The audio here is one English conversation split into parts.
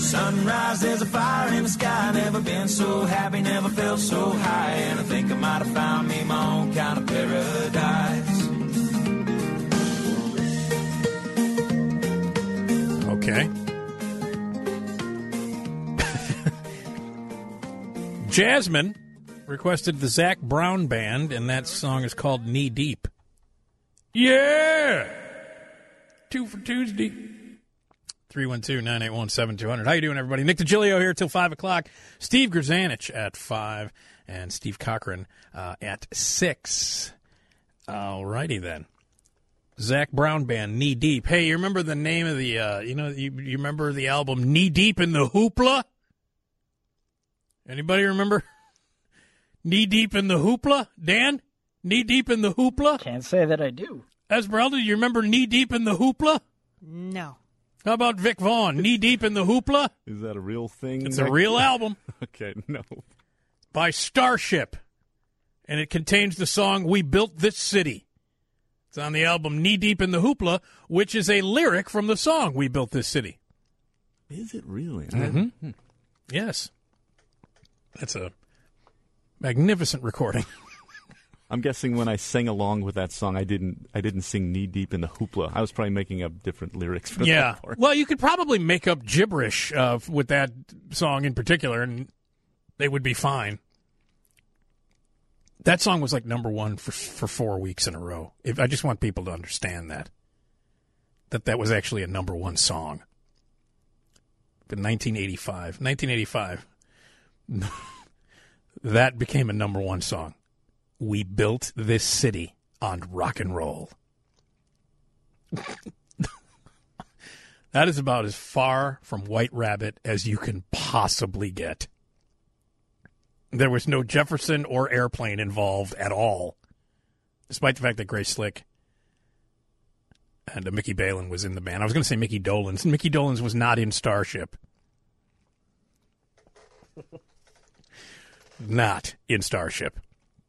Sunrise, there's a fire in the sky. Never been so happy, never felt so high. And I think I might have found me my own kind of paradise. Okay. Jasmine requested the Zac Brown Band, and that song is called Knee Deep. Yeah! 2 for Tuesday. 312-981-7200. How you doing, everybody? Nick DiGilio here till 5 o'clock. Steve Grzanich at 5, and Steve Cochran at 6. All righty, then. Zac Brown Band, Knee Deep. Hey, you remember the name of the, you remember the album Knee Deep in the Hoopla? Anybody remember? Knee Deep in the Hoopla? Dan? Knee Deep in the Hoopla? Can't say that I do. Esmeralda, do you remember Knee Deep in the Hoopla? No. How about Vic Vaughn? Knee Deep in the Hoopla? Is that a real thing? It's a real album. Okay, no. By Starship. And it contains the song We Built This City. It's on the album Knee Deep in the Hoopla, which is a lyric from the song We Built This City. Is it really? Mm-hmm. Yes. That's a magnificent recording. I'm guessing when I sang along with that song, I didn't sing Knee Deep in the Hoopla. I was probably making up different lyrics for that part. Well, you could probably make up gibberish with that song in particular, and they would be fine. That song was like number one for 4 weeks in a row. I just want people to understand that was actually a number one song. In 1985. 1985. That became a number one song. We built this city on rock and roll. That is about as far from White Rabbit as you can possibly get. There was no Jefferson or Airplane involved at all, despite the fact that Grace Slick and Mickey Balin was in the band. I was going to say Mickey Dolenz. Mickey Dolenz was not in Starship. Not in Starship.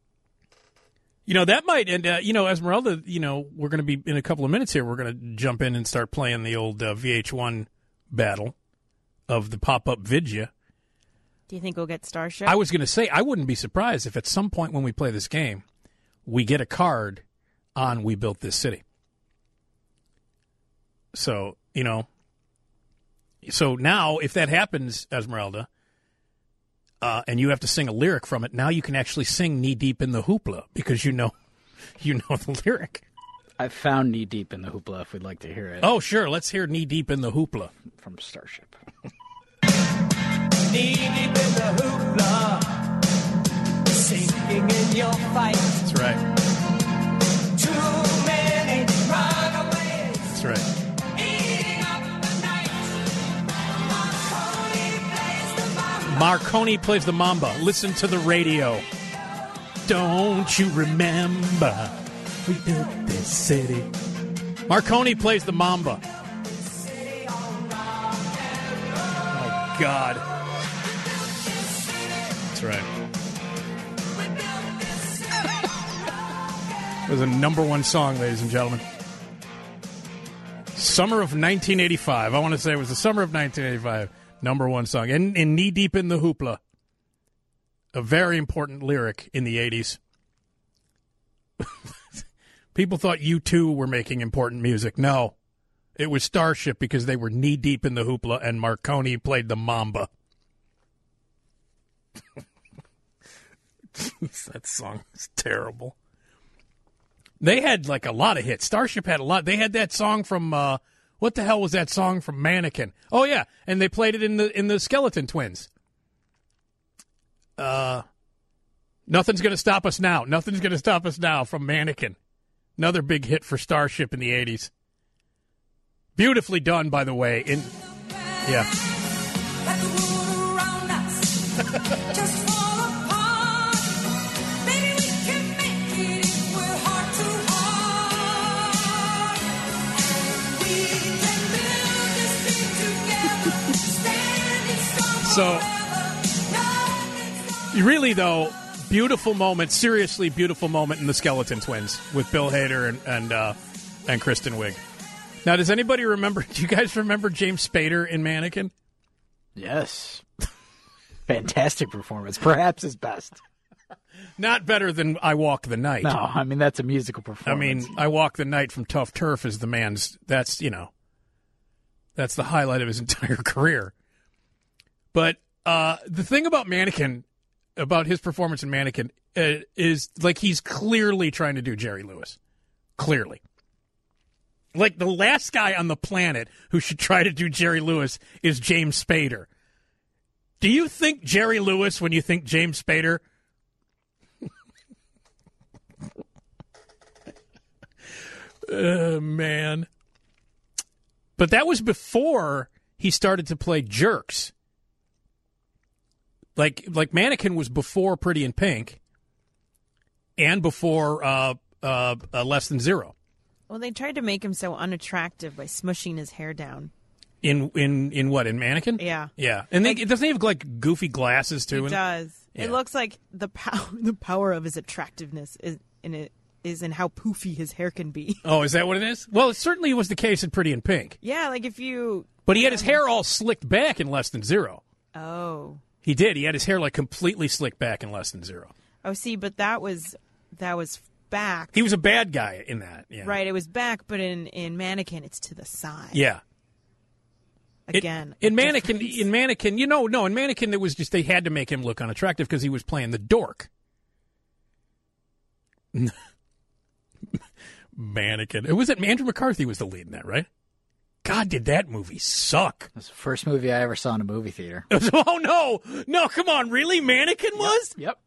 That might, and, Esmeralda, we're going to be, in a couple of minutes here, we're going to jump in and start playing the old VH1 battle of the pop-up Vidya. Do you think we'll get Starship? I was going to say, I wouldn't be surprised if at some point when we play this game, we get a card on We Built This City. So, so now if that happens, Esmeralda, and you have to sing a lyric from it, now you can actually sing Knee Deep in the Hoopla because you know the lyric. I found Knee Deep in the Hoopla if we'd like to hear it. Oh, sure. Let's hear Knee Deep in the Hoopla. From Starship. Knee deep in the hoopla, sinking in your fight. That's right. Too many runaways. That's right. Eating up the night. Marconi plays the Mamba. Listen to the radio. Don't you remember we built this city? Marconi plays the Mamba. Oh, my God. That's right. It was a number one song, ladies and gentlemen. Summer of 1985. I want to say it was the summer of 1985. Number one song. And Knee Deep in the Hoopla. A very important lyric in the 80s. People thought U2 were making important music. No. It was Starship because they were knee deep in the hoopla and Marconi played the Mamba. That song is terrible. They had like a lot of hits. Starship had a lot. They had that song from what the hell was that song from Mannequin? Oh yeah, and they played it in the Skeleton Twins. Nothing's gonna stop us now. Nothing's gonna stop us now from Mannequin. Another big hit for Starship in the 80s. Beautifully done, by the way. Yeah. So, really, though, beautiful moment, seriously beautiful moment in the Skeleton Twins with Bill Hader and Kristen Wiig. Now, does anybody remember, do you guys remember James Spader in Mannequin? Yes. Fantastic performance. Perhaps his best. Not better than I Walk the Night. No, I mean, that's a musical I performance. mean, I Walk the Night from Tough Turf is the man's, that's the highlight of his entire career. But the thing about Mannequin, about his performance in Mannequin, is like he's clearly trying to do Jerry Lewis. Clearly. Like the last guy on the planet who should try to do Jerry Lewis is James Spader. Do you think Jerry Lewis when you think James Spader? Man. But that was before he started to play jerks. Like Mannequin was before Pretty in Pink and before Less Than Zero. Well, they tried to make him so unattractive by smushing his hair down. In what? In Mannequin? Yeah. Yeah. And doesn't he have like goofy glasses too? It does. Yeah. It looks like the power of his attractiveness is in how poofy his hair can be. Oh, is that what it is? Well, it certainly was the case in Pretty in Pink. Yeah, like if you... But he had his hair all slicked back in Less Than Zero. Oh. He did. He had his hair like completely slicked back in Less Than Zero. Oh, see, but that was back. He was a bad guy in that. Yeah. Right, it was back, but in Mannequin, it's to the side. Yeah. Again. In Mannequin, in Mannequin, there was just, they had to make him look unattractive because he was playing the dork. Mannequin. It was Andrew McCarthy was the lead in that, right? God, did that movie suck? That's the first movie I ever saw in a movie theater. Oh, no, come on, really? Mannequin was? Yep.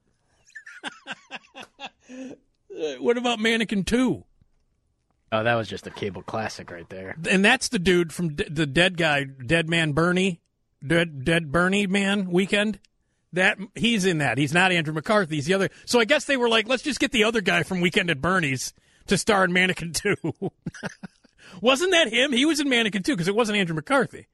What about Mannequin 2? Oh, that was just a cable classic right there. And that's the dude from the dead guy, Dead Man Bernie, Dead Bernie Man Weekend. He's in that. He's not Andrew McCarthy. He's the other. So I guess they were like, let's just get the other guy from Weekend at Bernie's to star in Mannequin 2. Wasn't that him? He was in Mannequin 2 because it wasn't Andrew McCarthy.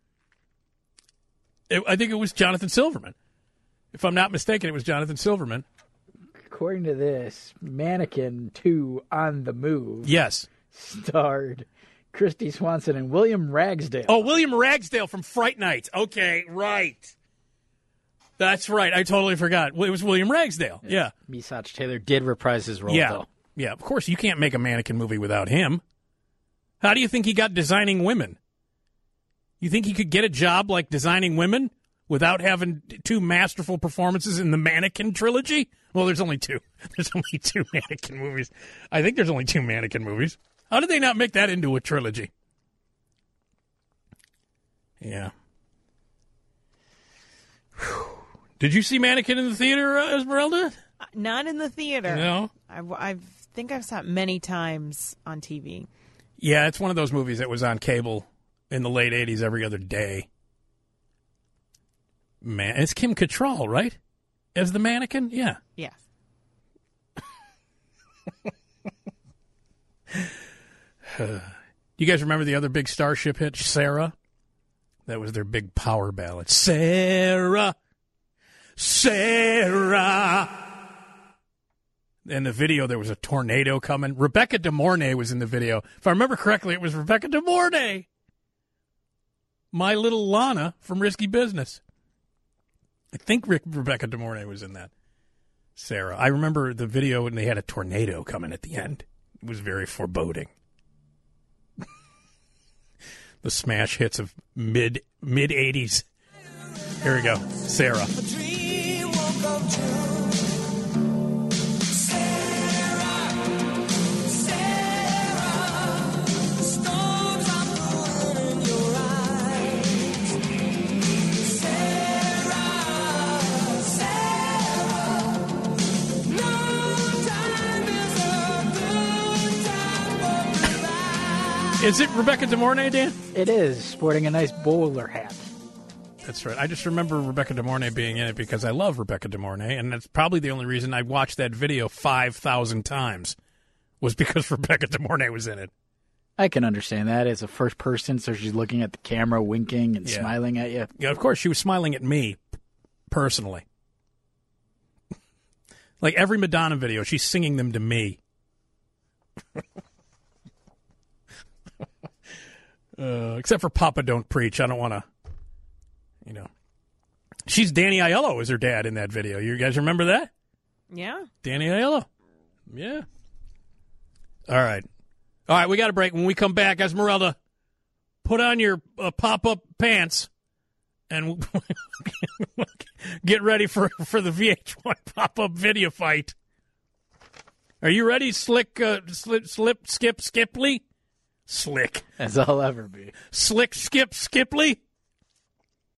I think it was Jonathan Silverman. If I'm not mistaken, it was Jonathan Silverman. According to this, Mannequin 2 on the Move. Yes. Starred Christy Swanson and William Ragsdale. Oh, William Ragsdale from Fright Night. Okay, right. That's right. I totally forgot. It was William Ragsdale. Yeah. Misach Taylor did reprise his role, Yeah. though. Yeah, of course, you can't make a Mannequin movie without him. How do you think he got Designing Women? You think he could get a job like Designing Women without having two masterful performances in the Mannequin trilogy? Well, there's only two. There's only two Mannequin movies. I think there's only two Mannequin movies. How did they not make that into a trilogy? Yeah. Whew. Did you see Mannequin in the theater, Esmeralda? Not in the theater. No. I think I've saw it many times on TV. Yeah, it's one of those movies that was on cable in the late 80s every other day. Man, it's Kim Cattrall, right? As the Mannequin? Yeah. Yes. You guys remember the other big Starship hit, Sarah? That was their big power ballad. Sarah, Sarah. In the video, there was a tornado coming. Rebecca De Mornay was in the video. If I remember correctly, it was Rebecca De Mornay. My little Lana from Risky Business. I think Rebecca De Mornay was in that. Sarah. I remember the video when they had a tornado coming at the end. It was very foreboding. The smash hits of mid 80s. Here we go. Sarah. Is it Rebecca De Mornay, Dan? It is, sporting a nice bowler hat. That's right. I just remember Rebecca De Mornay being in it because I love Rebecca De Mornay, and that's probably the only reason I watched that video 5,000 times was because Rebecca De Mornay was in it. I can understand that. It's a first person, so she's looking at the camera, winking and smiling at you. Yeah, of course, she was smiling at me, personally. Like every Madonna video, she's singing them to me. Except for Papa Don't Preach. I don't want to, She's Danny Aiello is her dad in that video. You guys remember that? Yeah. Danny Aiello. Yeah. All right, we got a break. When we come back, Esmeralda, put on your pop-up pants and get ready for the VH1 pop-up video fight. Are you ready, Slick, Skip, Skipley? Slick. As I'll ever be. Slick, Skip, Skipley?